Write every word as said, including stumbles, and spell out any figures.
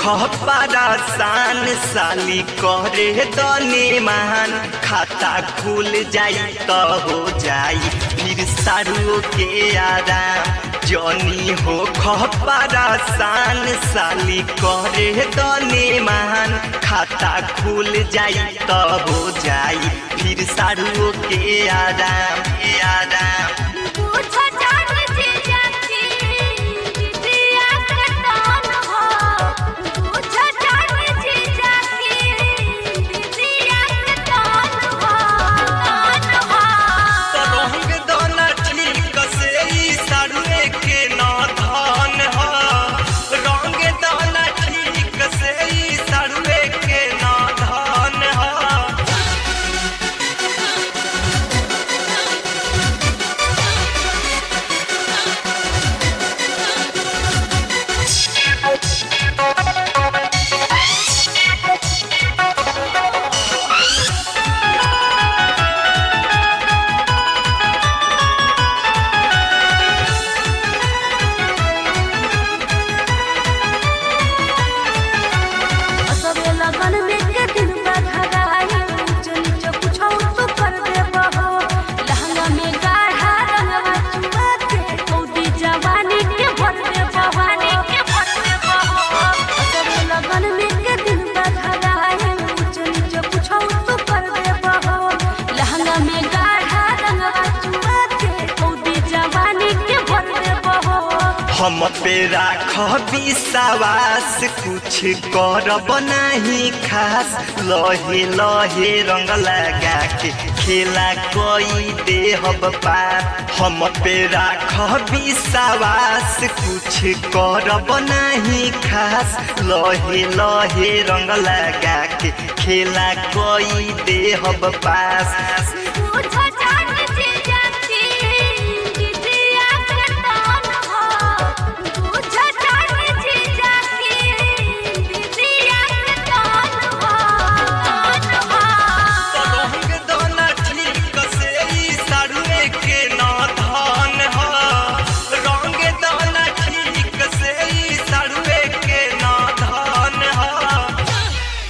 खपरासान साली करे दने मान खाता खुल जाई तो हो जाई फिर सारू के आराम जनी हो खपरासान साली करे दने मान खाता खुल जाई तो हो जाई फिर सारू के आराम के आराम हम पे राख विश्वास कुछ करब नहीं खास लहे लहे रंग लगा के खेला कोई देहब पार हम पे राख विश्वास कुछ करब नहीं खास लहे लहे रंग लगा के खेला कोई देहब पास।